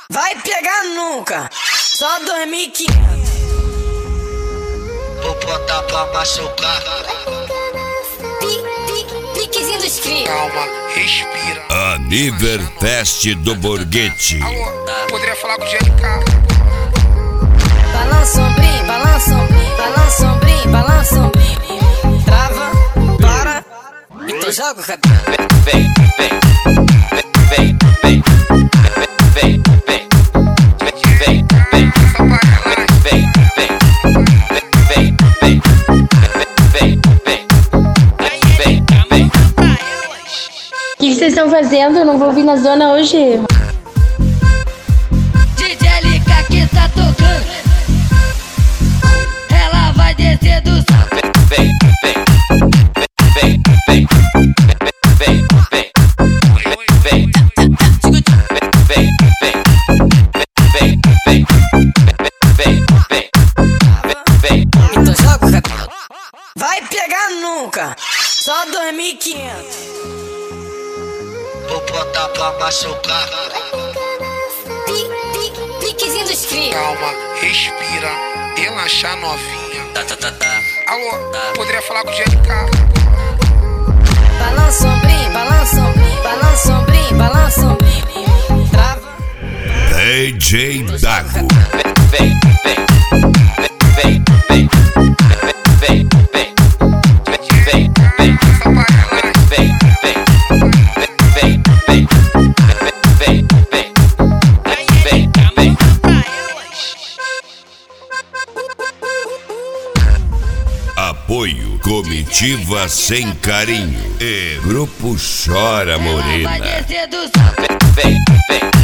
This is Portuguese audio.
Vai pegar nunca, só 2.500. Vou botar pra machucar. Piquezinho dos cria. Calma, respira. Aniverfest do Borghetti. Alô, poderia falar com o GLK? Balança ombrinho, balança ombrinho, balança ombrinho, balança ombrinho. Trava, para, e tu joga o cabelo. Vem, vem, vem, vem, vem, vem, vem, vem, vem, vem, vem, vem, vem, vem, vem. O que vocês estão fazendo? Eu não vou vir na zona hoje. DJ LK que tá tocando, ela vai descer do salto. Vem, vem, vem, vem, vem, vem, vem, vem, vem, vem, vem, vem. E tu joga o cabelo. Vai pegar nunca, só 2.500. Vou botar pra machucar. Piquezinho dos cria. Calma, respira, relaxa novinha. Alô, poderia falar com o GLK? Balança ombrinho, balança ombrinho, balança ombrinho, balança ombrinho. Trava, DJ Dago. Vem, vem, vem, vem, vem, vem, vem, vem, vem, vem, vem, vem, vem, vem, vem. Apoio Comitiva Sem Carinho e Grupo Chora ela vai Morena. descer do salto. Vem, vem.